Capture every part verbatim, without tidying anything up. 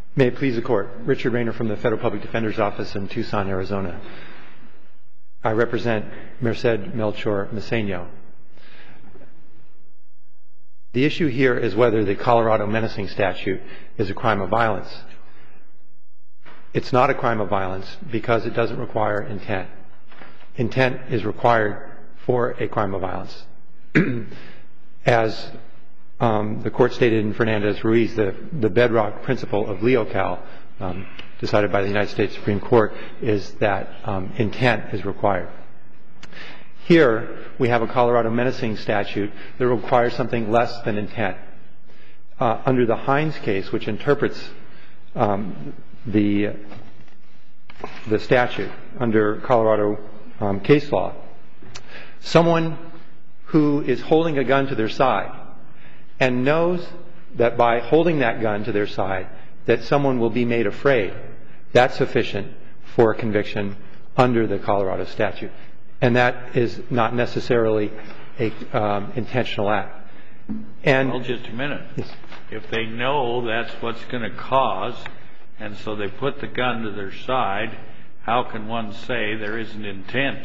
May it please the Court. Richard Rayner from the Federal Public Defender's Office in Tucson, Arizona. I represent Merced Melchor Maceño. The issue here is whether the Colorado menacing statute is a crime of violence. It's not a crime of violence because it doesn't require intent. Intent is required for a crime of violence. As um, the Court stated in Fernandez-Ruiz, the, the bedrock principle of Leocal, um, decided by the United States Supreme Court, is that um, intent is required. Here, we have a Colorado menacing statute that requires something less than intent. Uh, under the Hines case, which interprets um, the, the statute under Colorado um, case law, someone who is holding a gun to their side and knows that by holding that gun to their side that someone will be made afraid, that's sufficient for a conviction under the Colorado statute. And that is not necessarily a um, intentional act. And well, just a minute. Yes. If they know that's what's going to cause, and so they put the gun to their side, how can one say there isn't intent?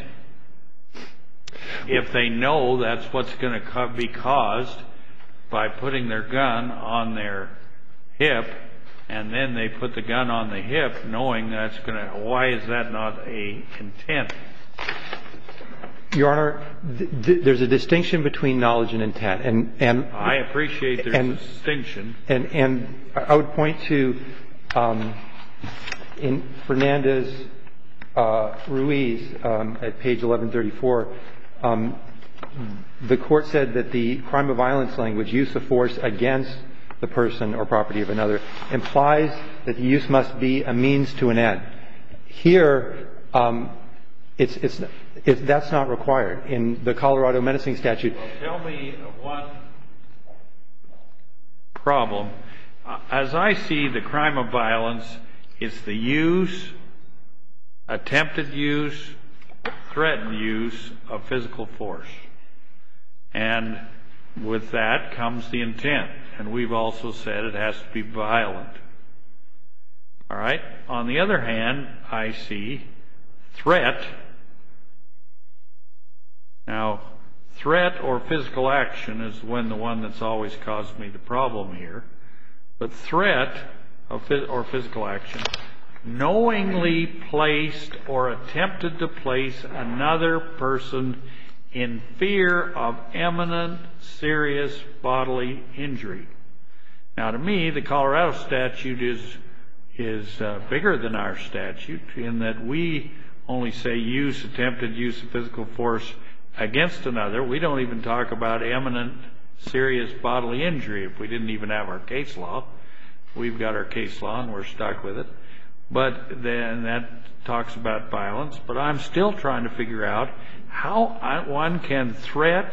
If they know that's what's going to be caused by putting their gun on their hip, and then they put the gun on the hip knowing that's going to, why is that not a intent? Your Honor, th- th- there's a distinction between knowledge and intent. And, and I appreciate there's and, a distinction. And, and I would point to um, in Fernandez uh, Ruiz um, at page eleven thirty-four, um, the Court said that the crime of violence language, use of force against the person or property of another, implies that the use must be a means to an end. Here, um, it's, it's, it's, that's not required. In the Colorado menacing statute. Well, tell me one problem. As I see the crime of violence, it's the use, attempted use, threatened use of physical force. And with that comes the intent. And we've also said it has to be violent. All right? On the other hand, I see threat. Now, threat or physical action is when the one that's always caused me the problem here. But threat or physical action, knowingly placed or attempted to place another person in fear of imminent serious bodily injury. Now, to me, the Colorado statute is is uh, bigger than our statute in that we only say use, attempted use of physical force against another. We don't even talk about imminent serious bodily injury if we didn't even have our case law. We've got our case law and we're stuck with it. But then that talks about violence. But I'm still trying to figure out how one can threat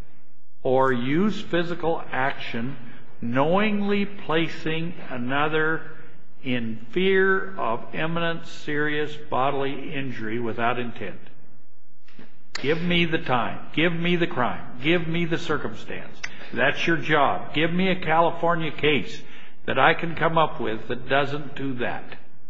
or use physical action knowingly placing another in fear of imminent serious bodily injury without intent. Give me the time. Give me the crime. Give me the circumstance. That's your job. Give me a California case that I can come up with that doesn't do that.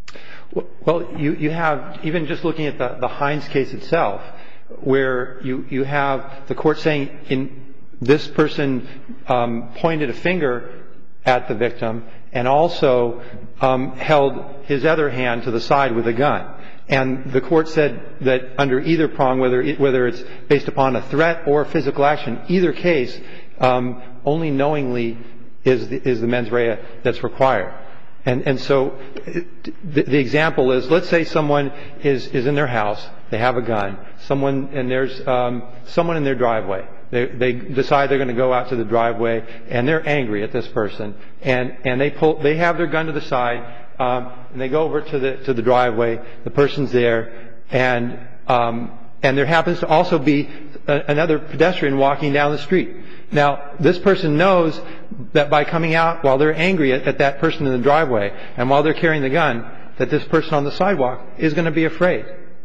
Well, you, you have, even just looking at the, the Hines case itself, where you, you have the Court saying in this person um, pointed a finger at the victim and also um, held his other hand to the side with a gun. And the Court said that under either prong, whether it, whether it's based upon a threat or physical action, either case, um, only knowingly is the, is the mens rea that's required. And, and so the, the example is, let's say someone is, is in their house, they have a gun, someone, and there's um, someone in their driveway. They, they decide they're going to go out to the driveway, and they're angry at this person, and, and they pull, they have their gun to the side, um, and they go over to the to the driveway. The person's there, and um, and there happens to also be a, another pedestrian walking down the street. Now, this person knows that by coming out while they're angry at, at that person in the driveway, and while they're carrying the gun, that this person on the sidewalk is going to be afraid.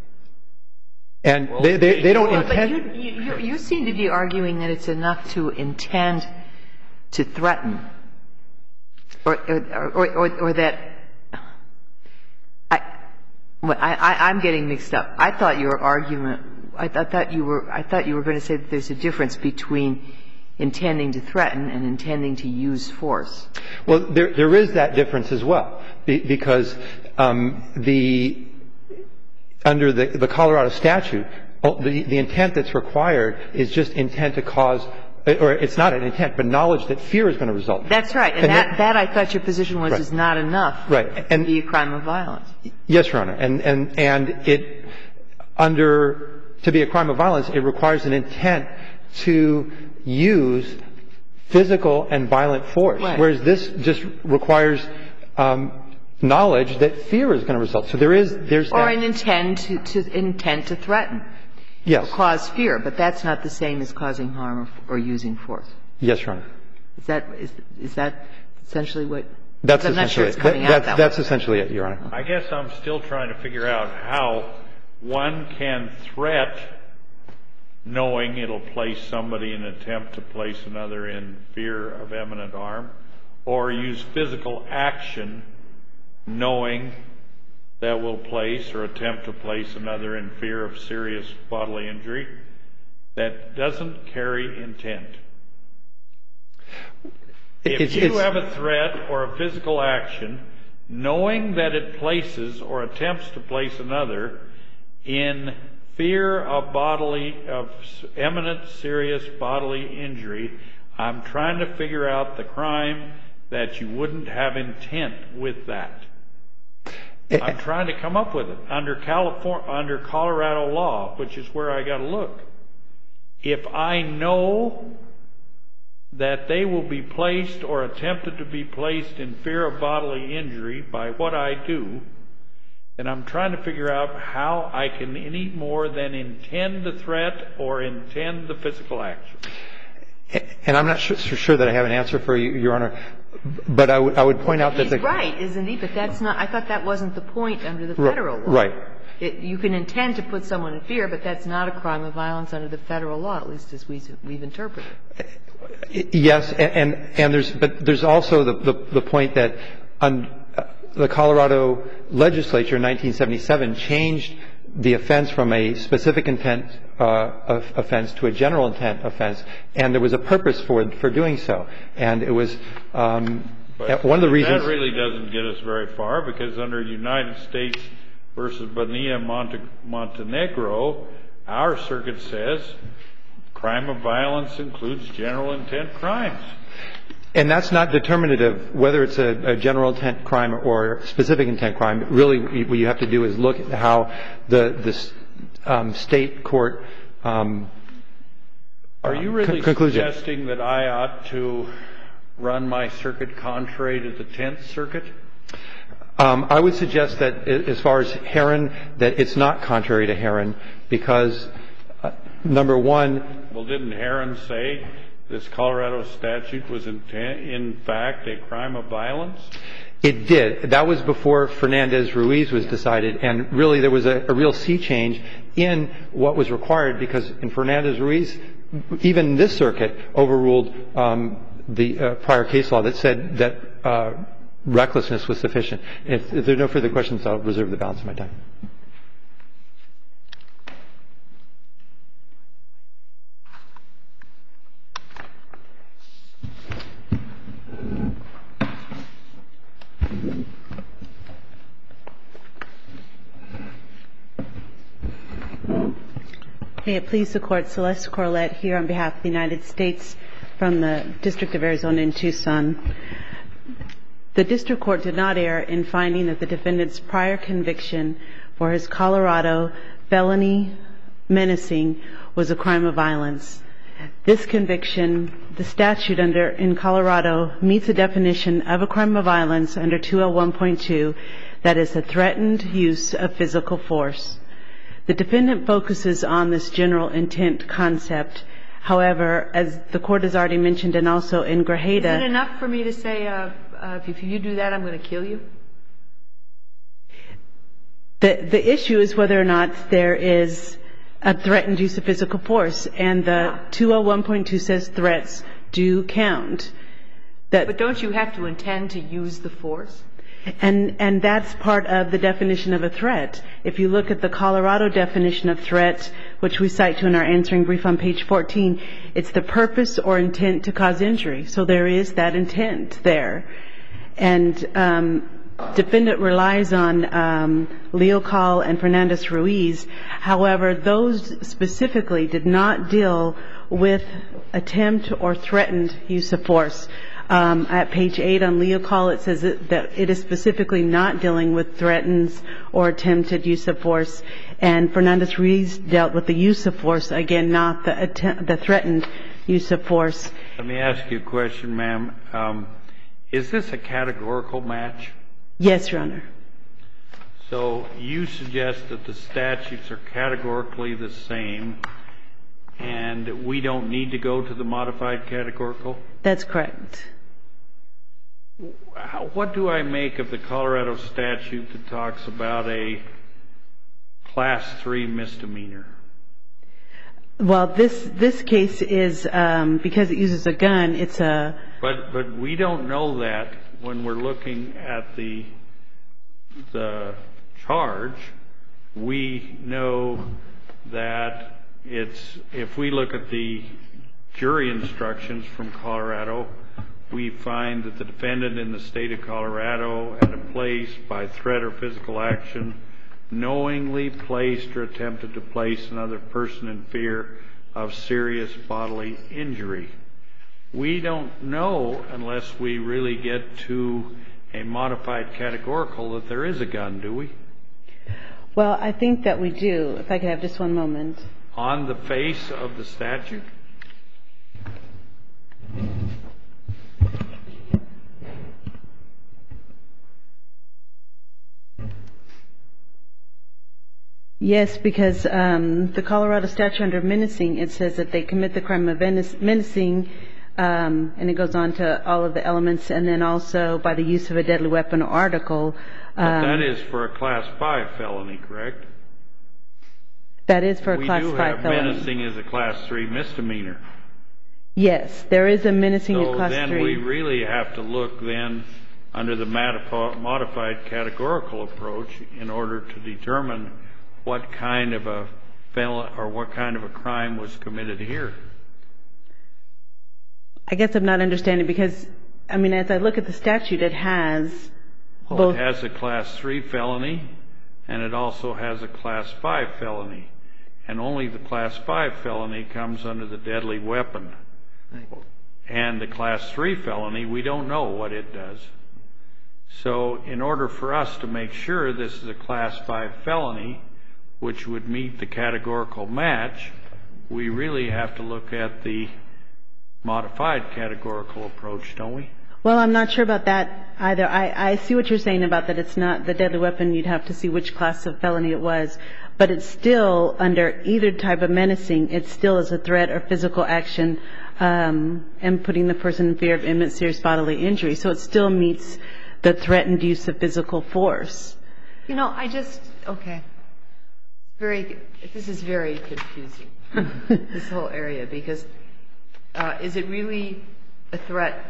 And well, they, they, they don't well, intend... But you, you, you seem to be arguing that it's enough to intend to threaten, or, or, or, or, or that Well, I, I, I'm getting mixed up. I thought your argument, I, I thought you were, I thought you were going to say that there's a difference between intending to threaten and intending to use force. Well, there, there is that difference as well, be, because um, the under the, the Colorado statute, the, the intent that's required is just intent to cause, or it's not an intent, but knowledge that fear is going to result. That's right. And, and that, that, I thought your position was, right, is not enough right. and, to be a crime of violence. Yes, Your Honor. And, and, and it, under, to be a crime of violence, it requires an intent to use physical and violent force, right, whereas this just requires um, knowledge that fear is going to result. So there is, there's or that. an intent to, to intent to threaten. Yes. Or cause fear, but that's not the same as causing harm or, or using force. Yes, Your Honor. Is that is, is that essentially what? That's I'm essentially not sure it's it. coming that, out that's, that that's way. essentially it, Your Honor. I guess I'm still trying to figure out how one can threat knowing it'll place somebody in an attempt to place another in fear of imminent harm, or use physical action knowing that will place or attempt to place another in fear of serious bodily injury that doesn't carry intent. If it's, you it's, have a threat or a physical action, knowing that it places or attempts to place another in fear of bodily, of imminent serious bodily injury, I'm trying to figure out the crime that you wouldn't have intent with that. I'm trying to come up with it under California, under Colorado law, which is where I got to look. If I know that they will be placed or attempted to be placed in fear of bodily injury by what I do, then I'm trying to figure out how I can any more than intend the threat or intend the physical action. And I'm not sure, sure that I have an answer for you, Your Honor, but I would, I would point out that the... He's right, isn't he? But that's not, I thought that wasn't the point under the federal law. Right. It, you can intend to put someone in fear, but that's not a crime of violence under the federal law, at least as we, we've interpreted it. Yes, and, and, and there's, but there's also the, the, the point that un, uh, the Colorado legislature in nineteen seventy-seven changed the offense from a specific intent uh, offense to a general intent offense, and there was a purpose for for doing so. And it was um, one of the reasons. That really doesn't get us very far, because under United States versus Bonilla Monte, Montenegro, our circuit says crime of violence includes general intent crimes. And that's not determinative whether it's a, a general intent crime or specific intent crime. Really, what you have to do is look at how the, the um, state court um, Are you really con- suggesting that I ought to run my circuit contrary to the Tenth Circuit? Um, I would suggest that as far as Herron, that it's not contrary to Herron because, uh, number one... Well, didn't Herron say this Colorado statute was in, in fact a crime of violence? It did. That was before Fernandez-Ruiz was decided, and really there was a, a real sea change in what was required because in Fernandez-Ruiz, even this circuit overruled um, the uh, prior case law that said that uh, recklessness was sufficient. If, if there are no further questions, I'll reserve the balance of my time. May it please the Court, Celeste Corlett here on behalf of the United States from the District of Arizona in Tucson. The District Court did not err in finding that the defendant's prior conviction for his Colorado felony menacing was a crime of violence. This conviction, the statute under in Colorado, meets a definition of a crime of violence under two L one point two, that is a threatened use of physical force. The defendant focuses on this general intent concept. However, as the Court has already mentioned and also in Grajeda... Is it enough for me to say, uh, uh, if you do that, I'm going to kill you? The, the issue is whether or not there is a threatened use of physical force, and the two L one point two says threats do count. That, but don't you have to intend to use the force? And and that's part of the definition of a threat. If you look at the Colorado definition of threat, which we cite to in our answering brief on page fourteen, it's the purpose or intent to cause injury. So there is that intent there. And um, defendant relies on um, Leocal and Fernandez-Ruiz. However, those specifically did not deal with attempt or threatened use of force. Um, at page eight on Leocal, it says it, that it is specifically not dealing with threatens or attempted use of force. And Fernandez-Ruiz dealt with the use of force, again, not the attempt, the threatened use of force. Let me ask you a question, ma'am. Um, is this a categorical match? Yes, Your Honor. So you suggest that the statutes are categorically the same, and we don't need to go to the modified categorical? That's correct. What do I make of the Colorado statute that talks about a class three misdemeanor? Well, this this case is um, because it uses a gun. It's a. But but we don't know that when we're looking at the the charge. We know that it's, if we look at the jury instructions from Colorado, we find that the defendant in the state of Colorado at a place by threat or physical action knowingly placed or attempted to place another person in fear of serious bodily injury. We don't know, unless we really get to a modified categorical, that there is a gun, do we? Well, I think that we do. If I could have just one moment. On the face of the statute? Yes, because um, the Colorado statute under menacing, it says that they commit the crime of menacing, um, and it goes on to all of the elements, and then also by the use of a deadly weapon or article. Um, but that is for a class five felony, correct? That is for a class five felony. We do have menacing as a class three misdemeanor. Yes, there is a menacing as class three. So then we really have to look then under the modified categorical approach in order to determine what kind of a fel or what kind of a crime was committed here. I guess I'm not understanding because, I mean, as I look at the statute, it has well, both. It has a class three felony, and it also has a class five felony. And only the class five felony comes under the deadly weapon. Right. And the class three felony, we don't know what it does. So in order for us to make sure this is a class five felony, which would meet the categorical match, we really have to look at the modified categorical approach, don't we? Well, I'm not sure about that either. I, I see what you're saying about that it's not the deadly weapon. You'd have to see which class of felony it was. But it's still, under either type of menacing, it still is a threat or physical action um, and putting the person in fear of imminent serious bodily injury. So it still meets the threatened use of physical force. You know, I just, okay. Very, this is very confusing, this whole area, because uh, is it really a threat?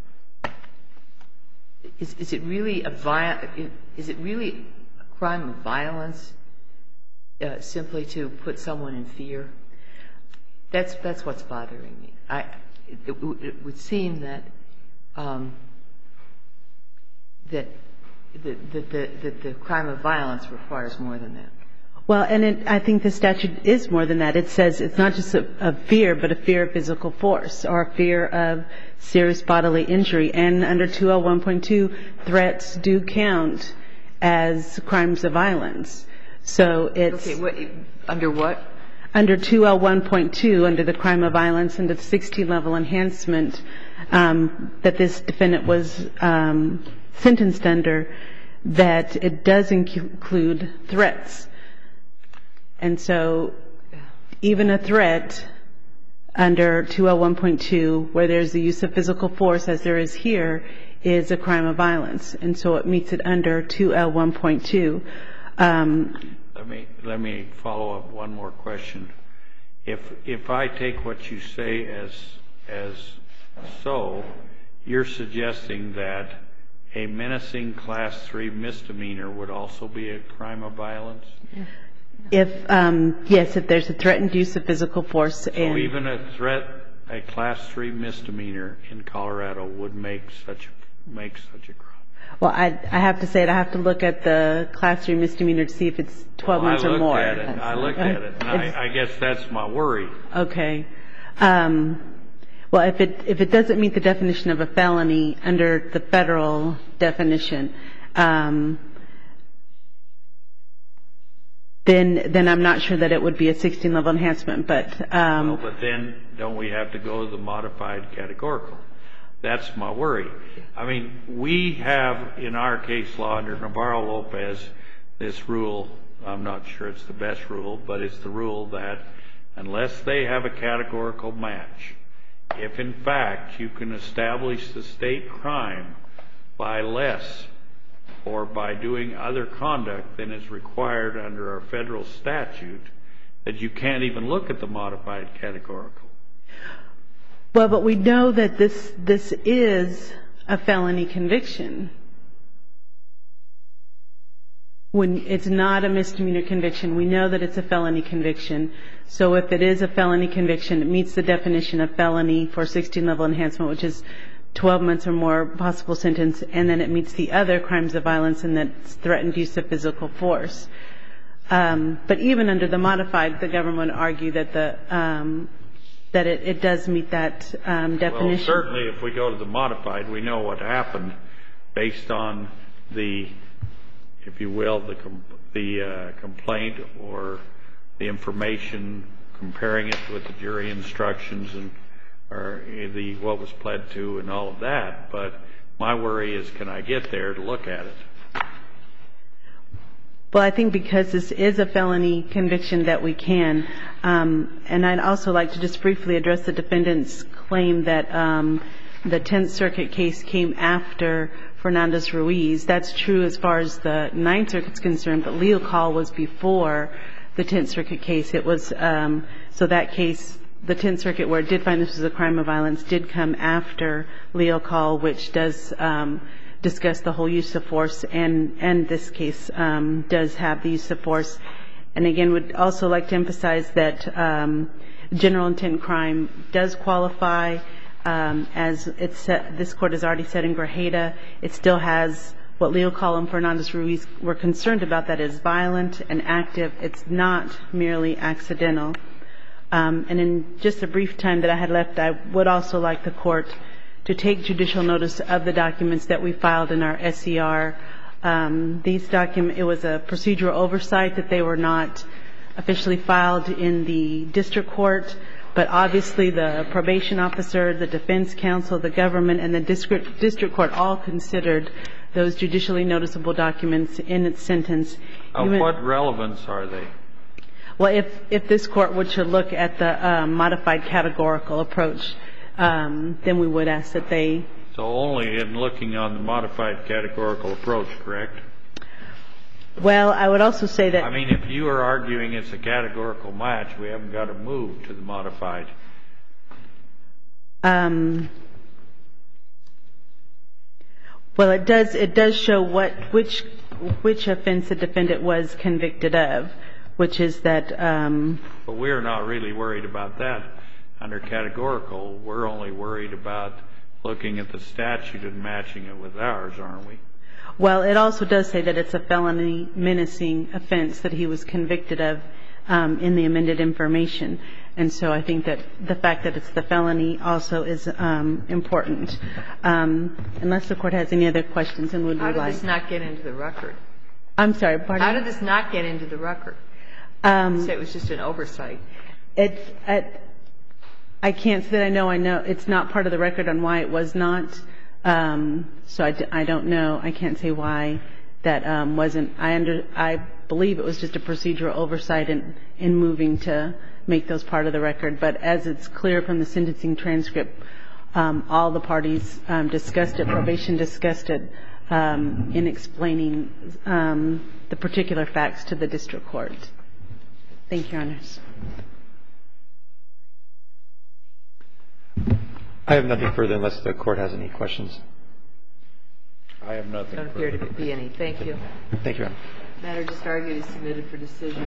Is, is it really a viol- Is it really a crime of violence uh, simply to put someone in fear? That's that's what's bothering me. I it, it, it would seem that um, that that the, the, the, the crime of violence requires more than that. Well, and it, I think the statute is more than that. It says it's not just a, a fear, but a fear of physical force or a fear of serious bodily injury. And under two L one point two, threats do count as crimes of violence. So it's... Okay, what, under what? Under two L one point two, under the crime of violence, under the sixteen level enhancement um, that this defendant was um, sentenced under, that it does include threats. And so even a threat under two L one point two, where there's the use of physical force, as there is here, is a crime of violence. And so it meets it under two L one point two. Um, let me let me follow up one more question. If if I take what you say as as so, you're suggesting that a menacing Class three misdemeanor would also be a crime of violence? If, um, yes, if there's a threatened use of physical force. So and even a threat, a Class three misdemeanor in Colorado would make such, make such a crime? Well, I, I have to say it. I have to look at the Class three misdemeanor to see if it's twelve well, months or more. At it. I looked at it, and I, I guess that's my worry. Okay. Um, well, if it if it doesn't meet the definition of a felony under the federal definition, um, then then I'm not sure that it would be a sixteen level enhancement. But um, well, but then don't we have to go to the modified categorical? That's my worry. I mean, we have in our case law under Navarro-Lopez this rule. I'm not sure it's the best rule, but it's the rule that unless they have a categorical match, if in fact you can establish the state crime by less or by doing other conduct than is required under our federal statute, that you can't even look at the modified categorical. Well, but we know that this this is a felony conviction. When it's not a misdemeanor conviction, we know that it's a felony conviction. So if it is a felony conviction, it meets the definition of felony for sixteen level enhancement, which is twelve months or more possible sentence, and then it meets the other crimes of violence, and that's threatened use of physical force. Um, but even under the modified, the government would argue that the um, that it, it does meet that um, definition. Well, certainly if we go to the modified, we know what happened based on the, if you will, the com the uh, complaint or the information, comparing it with the jury instructions and or the what was pled to and all of that. But my worry is, can I get there to look at it? Well, I think because this is a felony conviction that we can. Um, and I'd also like to just briefly address the defendant's claim that um, the Tenth Circuit case came after Fernandez-Ruiz. That's true as far as the Ninth Circuit's concerned, but Leocal was before the Tenth Circuit case. It was, um, so that case, the Tenth Circuit, where it did find this was a crime of violence, did come after Leocal, which does um, discuss the whole use of force, and, and this case um, does have the use of force. And again, would also like to emphasize that um, general intent crime does qualify. Um, as it's set, this court has already said in Grajeda, it still has what Leocal and Fernandez-Ruiz were concerned about, that is violent and active. It's not merely accidental. Um, and in just a brief time that I had left, I would also like the court to take judicial notice of the documents that we filed in our S E R. Um, these document, it was a procedural oversight that they were not officially filed in the district court, but obviously the probation officer, the defense counsel, the government, and the district district court all considered those judicially noticeable documents in its sentence. Of Even, what relevance are they? Well, if if this court were to look at the um, modified categorical approach, um, then we would ask that they. So only in looking on the modified categorical approach, correct? Well, I would also say that. I mean, if you are arguing it's a categorical match, we haven't got to move to the modified. Um, well, it does. It does show what which which offense the defendant was convicted of, which is that. Um, but we're not really worried about that under categorical. We're only worried about looking at the statute and matching it with ours, aren't we? Well, it also does say that it's a felony menacing offense that he was convicted of um, in the amended information. And so I think that the fact that it's the felony also is um, important. Um, unless the court has any other questions, and would we like. How did this not get into the record? I'm sorry, pardon? How did this not get into the record? Um, You said it was just an oversight. It's at, I can't say that I know. I know it's not part of the record on why it was not. Um, so I, d I don't know. I can't say why that um, wasn't. I under I believe it was just a procedural oversight in in moving to make those part of the record. But as it's clear from the sentencing transcript, um, all the parties um, discussed it. Probation discussed it um, in explaining um, the particular facts to the district court. Thank you, Your Honors. I have nothing further unless the court has any questions. I have nothing Don't appear to further. be any. Thank you. Thank you, Your Honor. Matter just argued is submitted for decision.